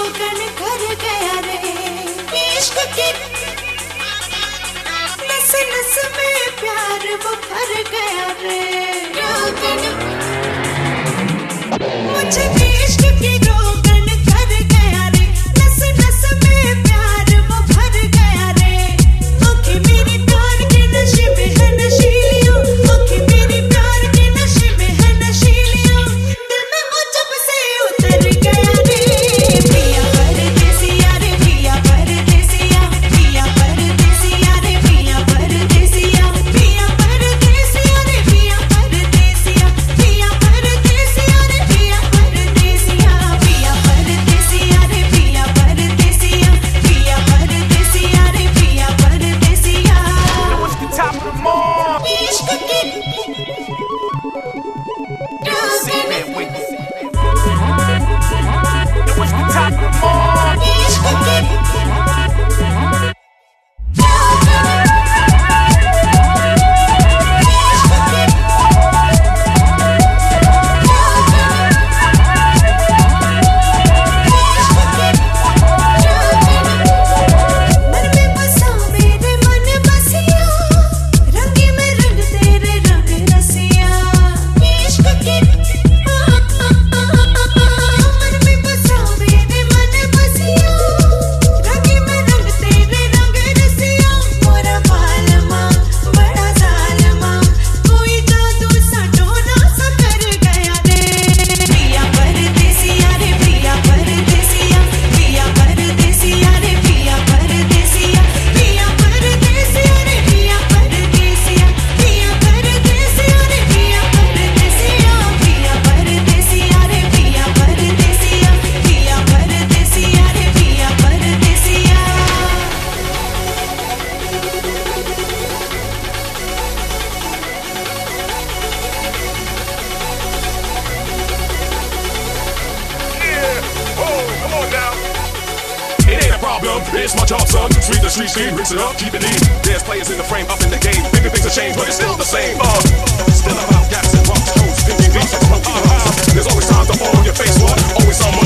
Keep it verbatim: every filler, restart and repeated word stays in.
रोगन कर गया रे, इश्क की नस नस में प्यार वो भर गया रे। रोगन मुझे इश्क की रोगन कर गया रे, नस नस में प्यार वो भर गया रे। आँखें मेरी प्यार के नशे में है नशीलियों, आँखें मेरी प्यार के नशे में है नशीलियों। दिल में वो जब से उतर गया रे। पिया परदेसिया रे पिया परदेसिया, पिया परदेसिया रे पिया परदेसिया, पिया परदेसिया रे पिया परदेसिया, पिया परदेसिया रे पिया परदेसिया, पिया परदेसिया रे पिया परदेसिया, पिया परदेसिया रे पिया परदेसिया। What's the top of the morning? इश्क की See that with you. What's the top of the morning? इश्क की मन में बसा मेरे मन बसिया, रंगी में रंग तेरे रंग रसिया। इश्क की मन में बसा मेरे मन बसिया, रंगी में रंग तेरे रंग रसिया। मोरा बालमा बड़ा जालमा, कोई जादू सा टोना सा कर गया रे। पिया परदेसिया रे पिया परदेसिया, पिया परदेसिया रे पिया परदेसिया, पिया परदेसिया रे पिया परदेसिया, पिया परदेसिया रे पिया परदेसिया, पिया परदेसिया रे पिया परदेसिया, पिया परदेसिया रे पिया परदेसिया। Yeah. Oh, come on now. It ain't a problem, it's my job, son. Sweep the street scene, rinse it up, keep it neat. There's players in the frame, up in the game. Maybe things have changed, but it's still the same. Uh, still about gas and drums, codes, fifty beats, uh, uh, uh, there's always time to fall on your face, what? Always someone